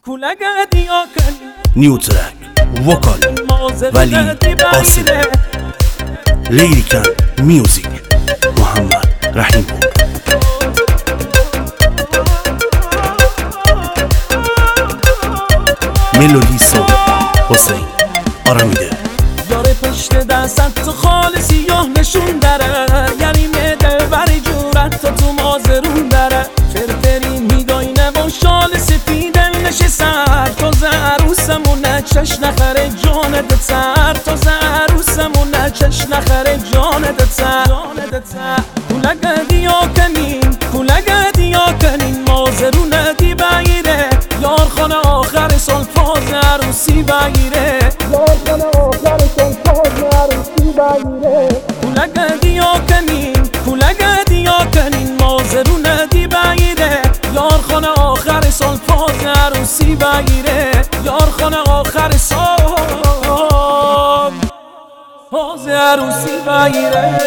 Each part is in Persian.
نیو ترک وکال ولی قاسم، لیریکن میوزیک محمد رحیم پور. ملودی ساز حسین آرامیده. داره پشت دستت تو خال سیاه نشون داره، یعنی میده بری جورت تا تو مازرون داره. فرفری میداینه با شال سفیده نشه سر، تازه عروسمونه چش نخره جانت تر، تازه عروسمونه چش نخره جانت تر. کولگه دیا کنین، کولگه دیا کنین، مازرونه دی بگیره، یار خانه آخر سال فاز عروسی بگیره، یار خانه آخر سال فاز عروسی بگیره. کولگه دیا کنین، کولگه دیا کنین، مازرونه دی بگیره، یار خانه آخر سال فاز عروسی بگیره، یار خانه آخر سال فاز عروسی بگیره.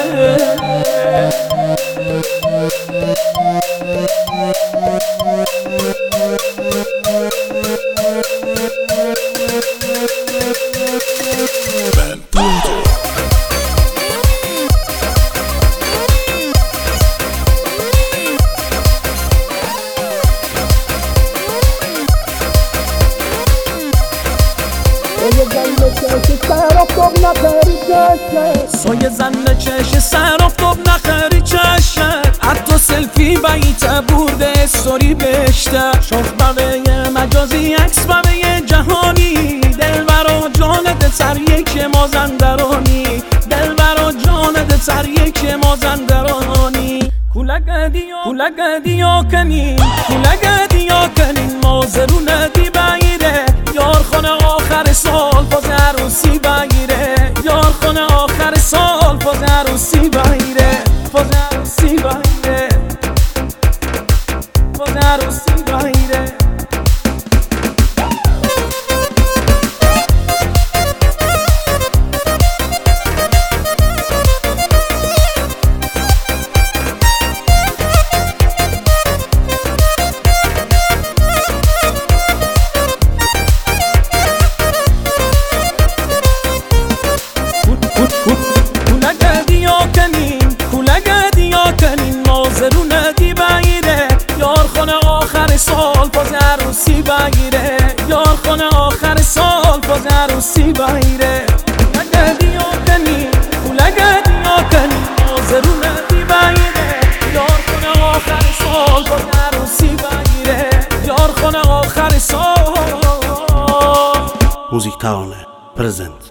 سایه زن چش سر افتاب نخری چشه، حتی سلفی بیت برده استوری بشته، شاخ بقیه مجازی عکس بقیه جهانی، دل برا جانت سر یک مازندرانی، دل برا جانت سر یک مازندرانی. کولگه دیا کنین، کولگه دیا کنین، مازرونه دی بگیره، یار خانه آخر سال باز عروسی بگیره، یار خانه آخر سال باز عروسی بگیره، باز عروسی بگیره، باز عروسی بگیره. کولگه دیا کنین، کولگه دیا کنین، مازرونه دی بگیره، یار خانه آخر سال باز عروسی بگیره، یار خانه آخر سال باز عروسی بگیره. کولگه دیا کنین، کولگه دیا کنین، مازرونه دی بگیره، یار خانه آخر سال باز عروسی بگیره، یار خانه آخر سال. موزیک تاونه پرزنت.